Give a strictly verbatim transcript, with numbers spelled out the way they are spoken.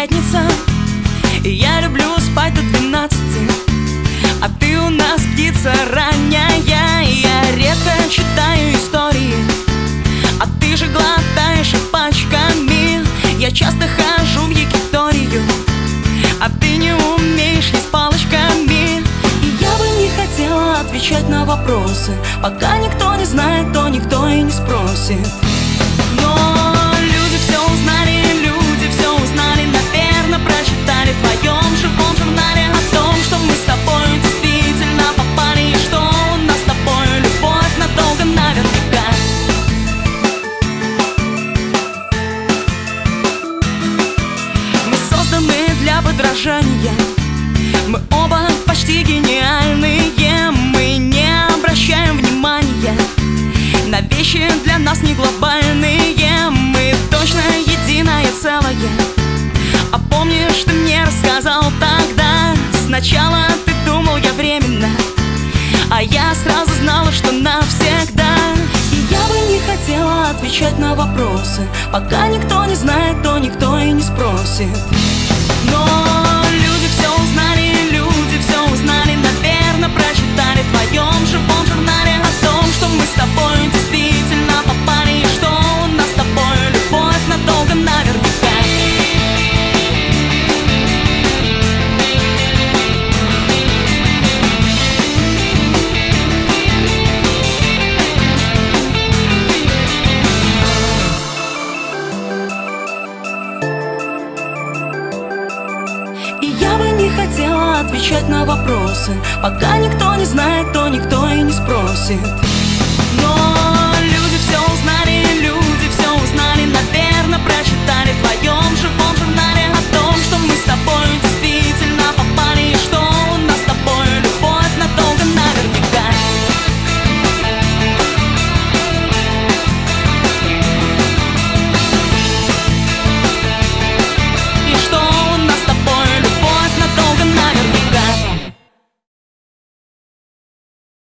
пятница, и я люблю спать до двенадцати, а ты у нас птица ранняя. Я редко читаю истории, а ты же глотаешь их пачками. Я часто хожу в Якиторию, а ты не умеешь есть палочками. И я бы не хотела отвечать на вопросы, пока никто не знает, то никто и не спросит. Но люди все узнали, люди все узнали, наверное, прочитали в твоем живом журнале о том, что мы с тобой действительно попали, и что у нас с тобой любовь надолго наверняка. Мы созданы для подражания, мы оба почти гениальные. Мы не обращаем внимания на вещи для нас не глобальные. Мы точно единое целое. А помнишь, ты мне рассказал тогда: сначала ты думал, я временно, а я сразу знала, что навсегда. И я бы не хотела отвечать на вопросы, пока никто не знает, то никто и не спросит. Но люди все узнали, люди все узнали, наверное, прочитали в твоем живом журнале о том, что мы с тобой действительно попали, и что у нас с тобой любовь надолго наверняка. И я бы не хотела отвечать на вопросы, пока никто не знает, то никто и не спросит.